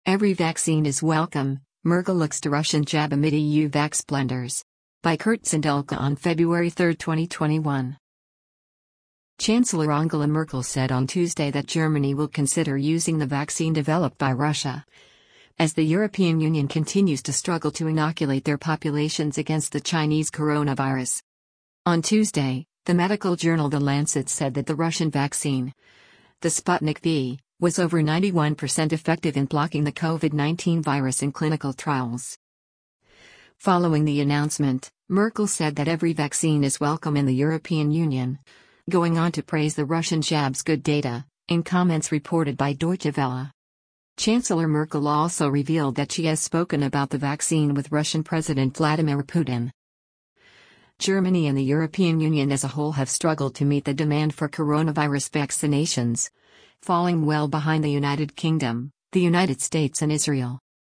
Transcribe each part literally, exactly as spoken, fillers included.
Every vaccine is welcome, Merkel looks to Russian jab amid E U vax blunders. By Kurt Zindelka on February third, twenty twenty-one. Chancellor Angela Merkel said on Tuesday that Germany will consider using the vaccine developed by Russia, as the European Union continues to struggle to inoculate their populations against the Chinese coronavirus. On Tuesday, the medical journal The Lancet said that the Russian vaccine, the Sputnik V, was over ninety-one percent effective in blocking the COVID nineteen virus in clinical trials. Following the announcement, Merkel said that every vaccine is welcome in the European Union, going on to praise the Russian jab's good data, in comments reported by Deutsche Welle. Chancellor Merkel also revealed that she has spoken about the vaccine with Russian President Vladimir Putin. Germany and the European Union as a whole have struggled to meet the demand for coronavirus vaccinations, falling well behind the United Kingdom, the United States and Israel.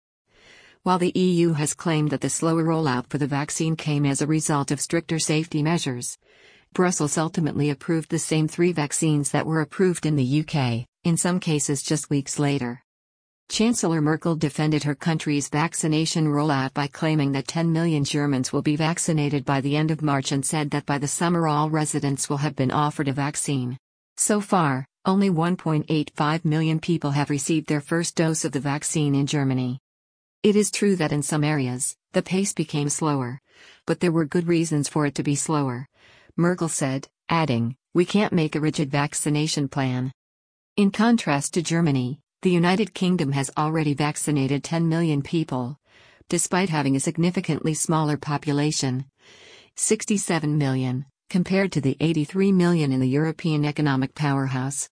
While the E U has claimed that the slower rollout for the vaccine came as a result of stricter safety measures, Brussels ultimately approved the same three vaccines that were approved in the U K, in some cases just weeks later. Chancellor Merkel defended her country's vaccination rollout by claiming that ten million Germans will be vaccinated by the end of March and said that by the summer all residents will have been offered a vaccine. So far, only one point eight five million people have received their first dose of the vaccine in Germany. It is true that in some areas, the pace became slower, but there were good reasons for it to be slower, Merkel said, adding, "We can't make a rigid vaccination plan." In contrast to Germany, the United Kingdom has already vaccinated ten million people, despite having a significantly smaller population, sixty-seven million, compared to the eighty-three million in the European economic powerhouse.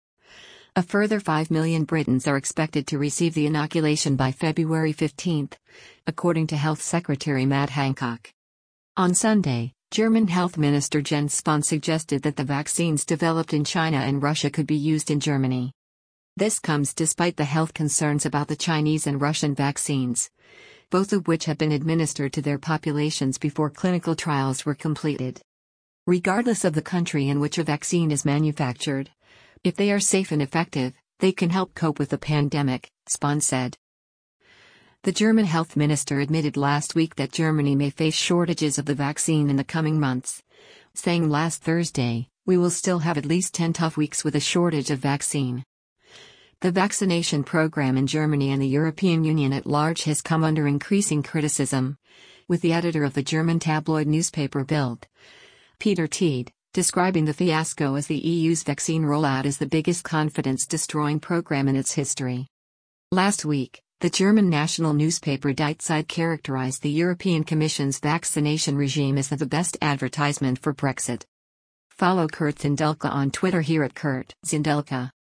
A further five million Britons are expected to receive the inoculation by February fifteenth, according to Health Secretary Matt Hancock. On Sunday, German Health Minister Jens Spahn suggested that the vaccines developed in China and Russia could be used in Germany. This comes despite the health concerns about the Chinese and Russian vaccines, both of which have been administered to their populations before clinical trials were completed. Regardless of the country in which a vaccine is manufactured, if they are safe and effective, they can help cope with the pandemic, Spahn said. The German health minister admitted last week that Germany may face shortages of the vaccine in the coming months, saying last Thursday, "We will still have at least ten tough weeks with a shortage of vaccine." The vaccination program in Germany and the European Union at large has come under increasing criticism, with the editor of the German tabloid newspaper Bild, Peter Tiede, describing the fiasco as the E U's vaccine rollout as the biggest confidence-destroying program in its history. Last week, the German national newspaper Die Zeit characterized the European Commission's vaccination regime as the best advertisement for Brexit. Follow Kurt Zindelka on Twitter here at Kurt Zindelka.